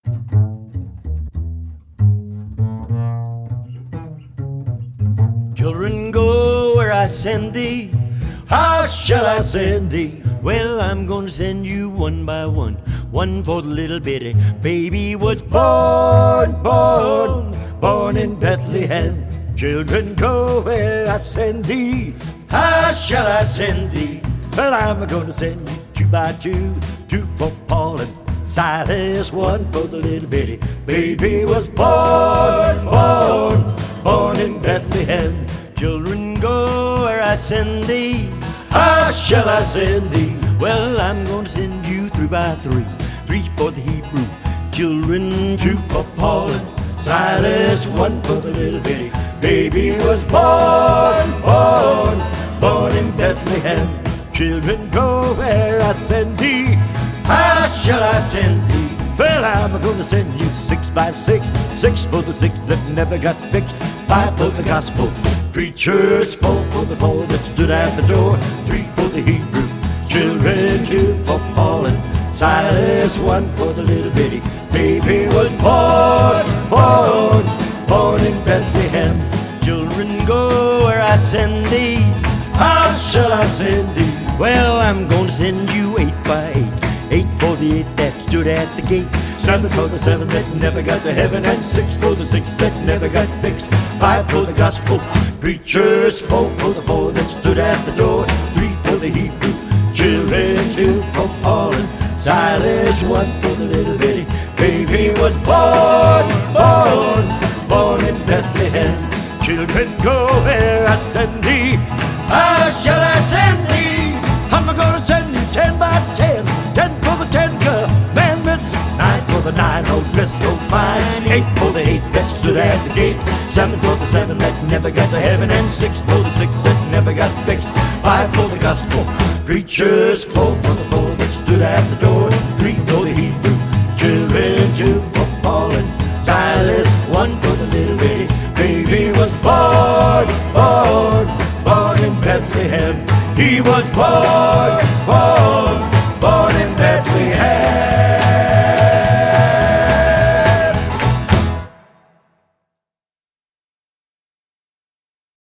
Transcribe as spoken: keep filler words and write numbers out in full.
Children, go where I send thee. How shall I send thee? Well, I'm gonna send you one by one. One for the little bitty baby was born, born, born in Bethlehem. Children, go where I send thee. How shall I send thee? Well, I'm gonna send you two by two. Two for Paul and Silas, one for the little bitty baby was born, born, born in Bethlehem. Children, go where I send thee. How shall I send thee? Well, I'm gonna send you three by three. Three for the Hebrew children, two for Paul and Silas, one for the little bitty baby was born, born, born in Bethlehem. Children, go where I send thee. How shall I send thee? Well, I'm gonna send you six by six. Six for the six that never got fixed. Five for the gospel preachers. Four for the four that stood at the door. Three for the Hebrew children. Two for Paul and Silas. One for the little bitty baby was born, born, born in Bethlehem. Children, go where I send thee. How shall I send thee? Well, I'm gonna send you eight by eight. Eight for the eight that stood at the gate. Seven for the seven that never got to heaven. And six for the six that never got fixed. Five for the gospel preachers. Four for the four that stood at the door. Three for the Hebrew children. Two for Paul and Silas. One for the little bitty baby was born, born, born in Bethlehem. Children, go where I send thee. How shall I send thee? I'm gonna send you ten by ten. Ten for the ten commandments. Nine for the nine, oh dress so fine. Eight for the eight that stood at the gate. Seven for the seven that never got to heaven. And six for the six that never got fixed. Five for the gospel preachers. Four for the four that stood at the door. Three for the Hebrew children. Two for Paul and Silas. One for the little bitty baby was born, born, born in Bethlehem. He was born,